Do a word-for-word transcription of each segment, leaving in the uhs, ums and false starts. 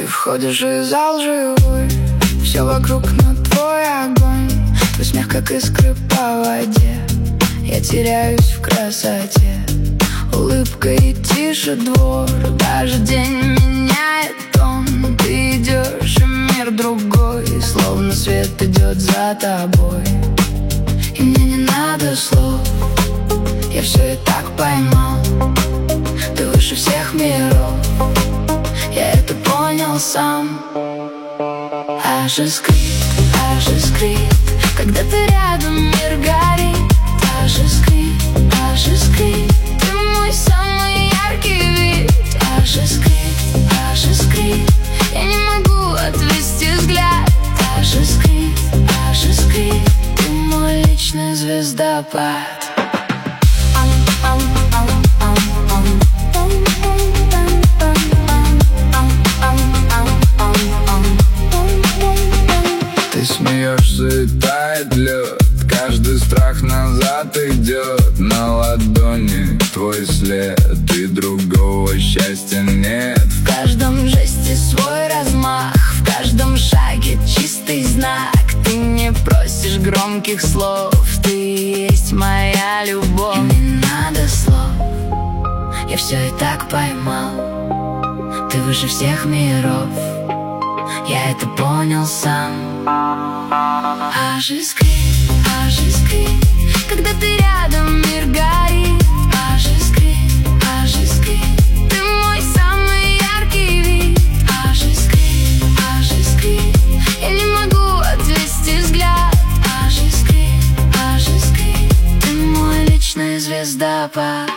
входишь в зал живой, все вокруг, но твой огонь. Твой смех, как искры по воде. Я теряюсь в красоте. Улыбка и тише двор. Даже день меняет тон. Ты идешь, и мир другой, словно свет идет за тобой. И мне не надо слов, я все и так поймал. Ты выше всех миров, я это понял сам. Аж искрит, аж искрит, когда ты рядом, мир горит. Аж искрит, аж искрит, ты мой самый яркий вид. Аж искрит, аж искрит, я не могу отвести взгляд. Аж искрит, аж искрит, ты мой личный звездопад. Ты смеешься и тает лед, каждый страх назад идет. На ладони твой след, и другого счастья нет. В каждом жесте свой размах, в каждом шаге чистый знак. Ты не просишь громких слов, ты есть моя любовь. И не надо слов, я все и так поймал. Ты выше всех миров, я это понял сам. Аж искрит, аж искрит, когда ты рядом, мир горит. Аж искрит, аж искрит, ты мой самый яркий вид. Аж искрит, аж искрит, я не могу отвести взгляд. Аж искрит, аж искрит, ты мой личный звездопад.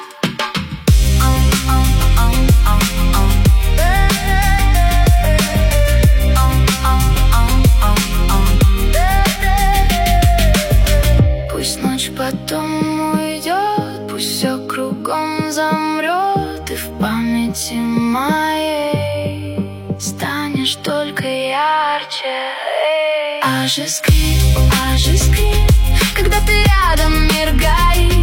Потом уйдет, пусть все кругом замрет, и в памяти моей станешь только ярче. Аж искрит, аж искрит, когда ты рядом, мир горит.